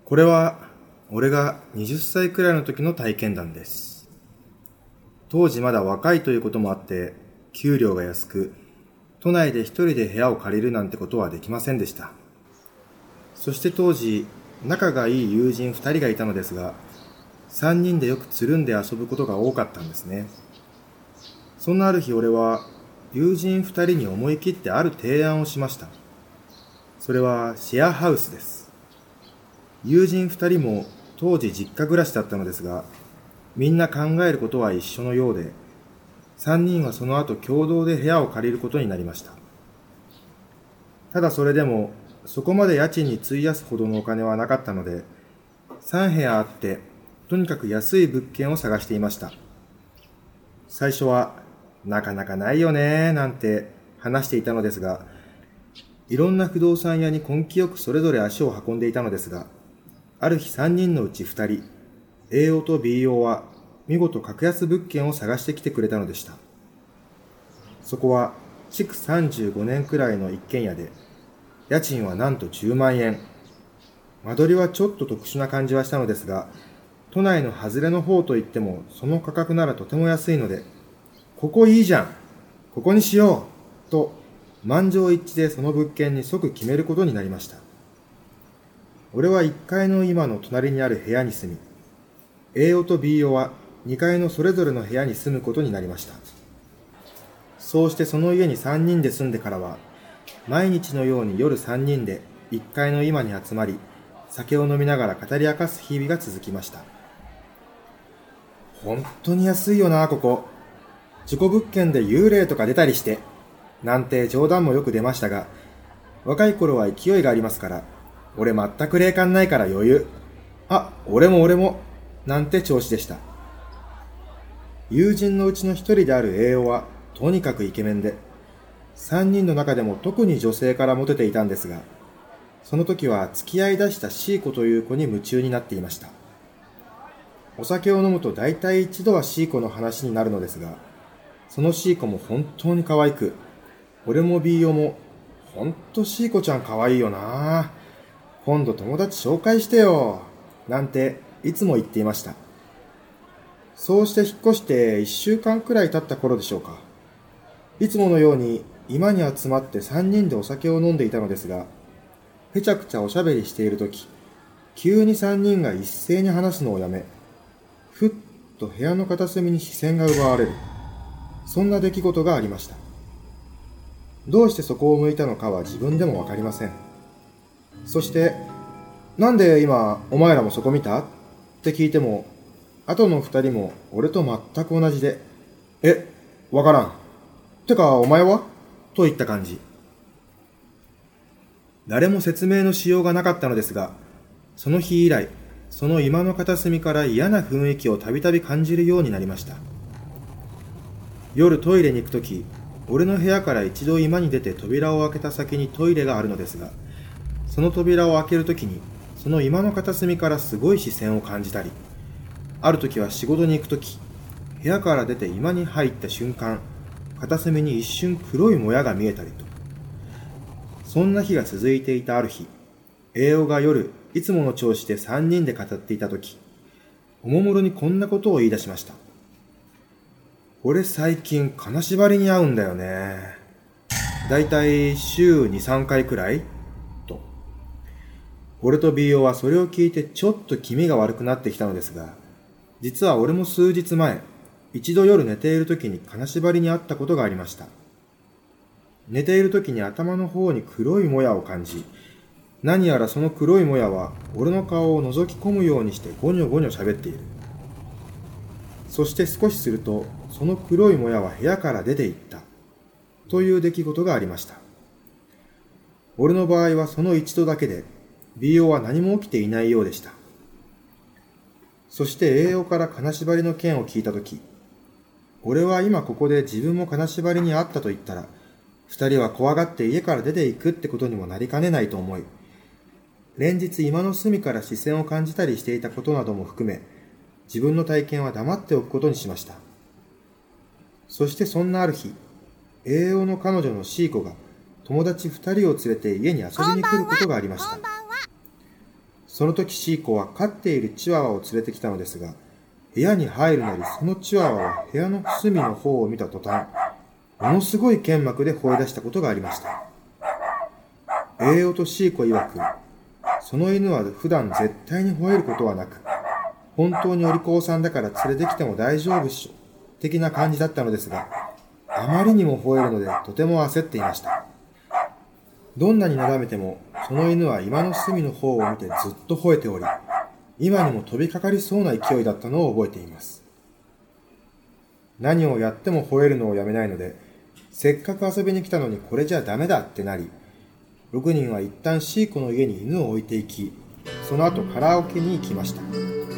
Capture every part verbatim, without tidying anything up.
これは俺がはたちくらいの時の体験談です。当時まだ若いということもあって給料が安く、都内で一人で部屋を借りるなんてことはできませんでした。そして当時仲がいい友人ふたりがいたのですが、さんにんでよくつるんで遊ぶことが多かったんですね。そんなある日、俺は友人ふたりに思い切ってある提案をしました。それはシェアハウスです。友人ふたりも当時実家暮らしだったのですが、みんな考えることは一緒のようで、さんにんはその後共同で部屋を借りることになりました。ただそれでもそこまで家賃に費やすほどのお金はなかったので、さんへやあってとにかく安い物件を探していました。最初はなかなかないよねなんて話していたのですが、いろんな不動産屋に根気よくそれぞれ足を運んでいたのですが、ある日さんにんのうちふたり、エーオー と ビーオー は見事格安物件を探してきてくれたのでした。そこは築さんじゅうごねんくらいの一軒家で、家賃はなんとじゅうまんえん。間取りはちょっと特殊な感じはしたのですが、都内の外れの方といってもその価格ならとても安いので、ここいいじゃん、ここにしようと満場一致でその物件に即決めることになりました。俺はいっかいの今の隣にある部屋に住み、エーオー と ビーオー はにかいのそれぞれの部屋に住むことになりました。そうしてその家にさんにんで住んでからは、毎日のように夜さんにんでいっかいの今に集まり、酒を飲みながら語り明かす日々が続きました。本当に安いよなここ。事故物件で幽霊とか出たりして、なんて冗談もよく出ましたが、若い頃は勢いがありますから、俺全く霊感ないから余裕。あ、俺も俺も、なんて調子でした。友人のうちの一人である エーオー はとにかくイケメンで、さんにんの中でも特に女性からモテていたんですが、その時は付き合い出した C 子という子に夢中になっていました。お酒を飲むと大体一度は C 子の話になるのですが、その C 子も本当に可愛く、俺も ビーオー も、ほんと C 子ちゃん可愛いよな。今度友達紹介してよ、なんていつも言っていました。そうして引っ越していっしゅうかんくらい経った頃でしょうか。いつものように居間に集まってさんにんでお酒を飲んでいたのですが、へちゃくちゃおしゃべりしているとき、急にさんにんが一斉に話すのをやめ、ふっと部屋の片隅に視線が奪われる。そんな出来事がありました。どうしてそこを向いたのかは自分でもわかりません。そして、なんで今お前らもそこ見たって聞いても、後の二人も俺と全く同じで、え、わからん。てかお前はといった感じ。誰も説明のしようがなかったのですが、その日以来、その居間の片隅から嫌な雰囲気をたびたび感じるようになりました。夜トイレに行くとき、俺の部屋から一度居間に出て扉を開けた先にトイレがあるのですが、その扉を開けるときに、その居間の片隅からすごい視線を感じたり、あるときは仕事に行くとき、部屋から出て居間に入った瞬間、片隅に一瞬黒いもやが見えたりと。そんな日が続いていたある日、エーオーが夜、いつもの調子でさんにんで語っていたとき、おもむろにこんなことを言い出しました。俺最近金縛りに会うんだよね。だいたい週に、さんかいくらいと。俺と ビーオー はそれを聞いてちょっと気味が悪くなってきたのですが、実は俺も数日前、一度夜寝ている時に金縛りに会ったことがありました。寝ている時に頭の方に黒いもやを感じ、何やらその黒いもやは俺の顔を覗き込むようにしてゴニョゴニョ喋っている。そして少しすると、その黒いもやは部屋から出て行った。という出来事がありました。俺の場合はその一度だけで、ビーオー は何も起きていないようでした。そして エーオー から金縛りの件を聞いたとき、俺は今ここで自分も金縛りにあったと言ったら、二人は怖がって家から出ていくってことにもなりかねないと思い、連日今の隅から視線を感じたりしていたことなども含め、自分の体験は黙っておくことにしました。そしてそんなある日、エーオー の彼女の C 子が友達二人を連れて家に遊びに来ることがありました。 その時シーコは飼っているチワワを連れてきたのですが、部屋に入るなりそのチワワは部屋の隅の方を見た途端、ものすごい剣幕で吠え出したことがありました。栄養とシーコ曰く、その犬は普段絶対に吠えることはなく、本当にお利口さんだから連れてきても大丈夫っしょ、的な感じだったのですが、あまりにも吠えるのでとても焦っていました。どんなになだめても、その犬は居間の隅の方を見てずっと吠えており、今にも飛びかかりそうな勢いだったのを覚えています。何をやっても吠えるのをやめないので、せっかく遊びに来たのにこれじゃダメだってなり、ろくにんは一旦シーコの家に犬を置いていき、その後カラオケに行きました。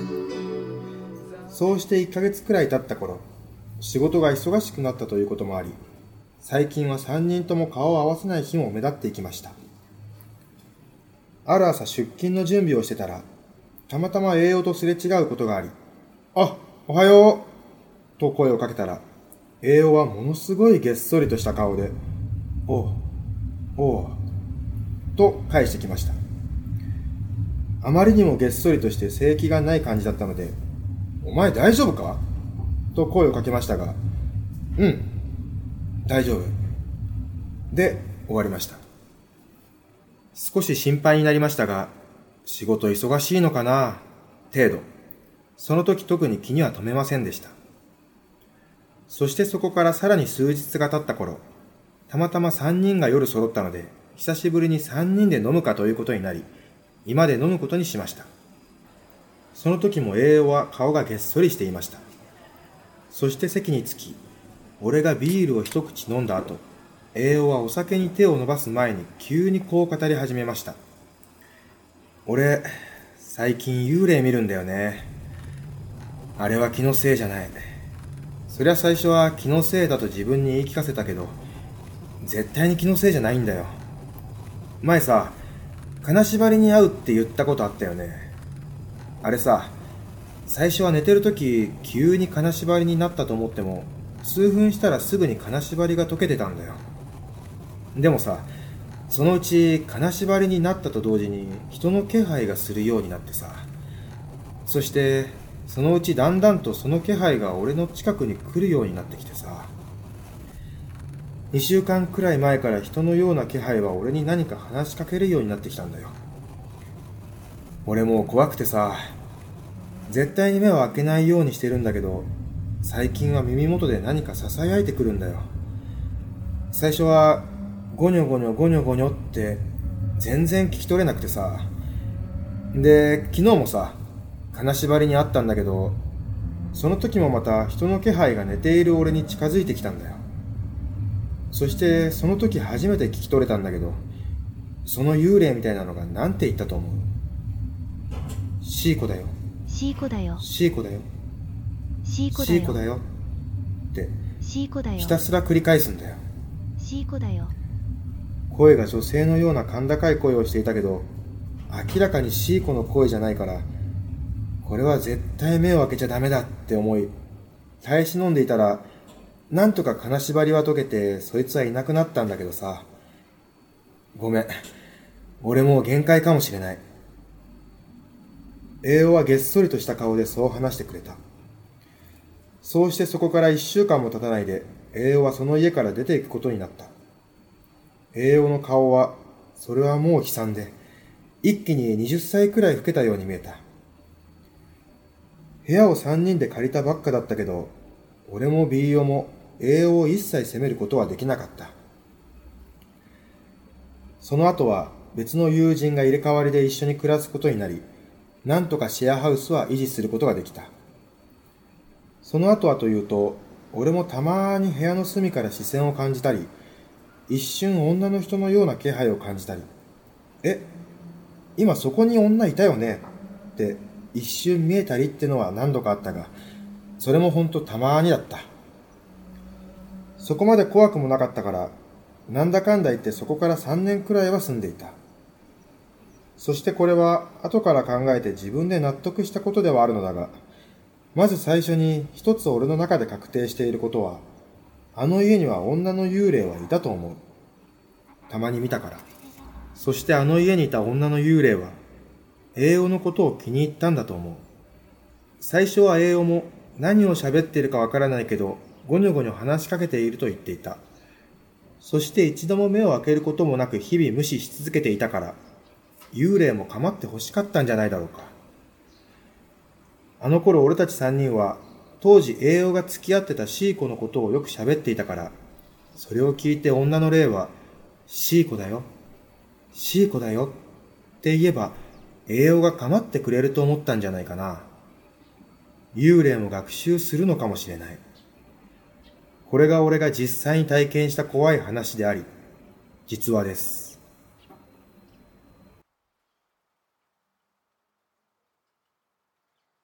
そうしていっかげつくらい経った頃、仕事が忙しくなったということもあり、最近はさんにんとも顔を合わせない日も目立っていきました。ある朝出勤の準備をしてたら、たまたま栄養とすれ違うことがあり、あ、おはようと声をかけたら、栄養はものすごいげっそりとした顔で、おう、おう、と返してきました。あまりにもげっそりとして性気がない感じだったので、お前大丈夫かと声をかけましたが、うん、大丈夫。で、終わりました。少し心配になりましたが、仕事忙しいのかな程度。その時特に気には留めませんでした。そしてそこからさらに数日が経った頃、たまたまさんにんが夜揃ったので、久しぶりにさんにんで飲むかということになり、居間で飲むことにしました。その時も栄養は顔がげっそりしていました。そして席に着き、俺がビールを一口飲んだ後、栄養はお酒に手を伸ばす前に急にこう語り始めました。俺、最近幽霊見るんだよね。あれは気のせいじゃない。そりゃ最初は気のせいだと自分に言い聞かせたけど、絶対に気のせいじゃないんだよ。前さ、金縛りに会うって言ったことあったよね。あれさ、最初は寝てるとき急に金縛りになったと思っても、数分したらすぐに金縛りが解けてたんだよ。でもさ、そのうち金縛りになったと同時に人の気配がするようになってさ、そしてそのうちだんだんとその気配が俺の近くに来るようになってきてさ、にしゅうかんくらい前から人のような気配は俺に何か話しかけるようになってきたんだよ。俺もう怖くてさ、絶対に目を開けないようにしてるんだけど、最近は耳元で何か囁いてくるんだよ。最初はゴニョゴニョゴニョゴニョって全然聞き取れなくてさ、で昨日もさ、金縛りにあったんだけど、その時もまた人の気配が寝ている俺に近づいてきたんだよ。そしてその時初めて聞き取れたんだけど、その幽霊みたいなのがなんて言ったと思う？シーコだよ。 シーコだよ。 シーコだよ。 シーコだよ。 シーコだよってシーコだよ。 ひたすら繰り返すんだよ。 シーコだよ。 声が女性のような甲高い声をしていたけど、明らかにシーコの声じゃないから、これは絶対目を開けちゃダメだって思い、耐え忍んでいたら、なんとか金縛りは解けて、そいつはいなくなったんだけどさ。ごめん。俺もう限界かもしれない。栄養はげっそりとした顔でそう話してくれた。そうしてそこから一週間も経たないで、栄養はその家から出ていくことになった。栄養の顔は、それはもう悲惨で、一気ににじゅっさいくらい老けたように見えた。部屋をさんにんで借りたばっかだったけど、俺もビーヨも栄養を一切責めることはできなかった。その後は別の友人が入れ替わりで一緒に暮らすことになり、なんとかシェアハウスは維持することができた。その後はというと、俺もたまに部屋の隅から視線を感じたり、一瞬女の人のような気配を感じたり、え、今そこに女いたよねって一瞬見えたりってのは何度かあったが、それもほんとたまーにだった。そこまで怖くもなかったから、なんだかんだ言ってそこからさんねんくらいは住んでいた。そしてこれは後から考えて自分で納得したことではあるのだが、まず最初に一つ俺の中で確定していることは、あの家には女の幽霊はいたと思う。たまに見たから。そしてあの家にいた女の幽霊は、 栄養のことを気に入ったんだと思う。最初は栄養も何を喋っているかわからないけど、ごにょごにょ話しかけていると言っていた。そして一度も目を開けることもなく日々無視し続けていたから、幽霊も構って欲しかったんじゃないだろうか。あの頃俺たち三人は、当時栄養が付き合ってたシーコのことをよく喋っていたから、それを聞いて女の霊は、シーコだよ、シーコだよって言えば、栄養が構ってくれると思ったんじゃないかな。幽霊も学習するのかもしれない。これが俺が実際に体験した怖い話であり、実話です。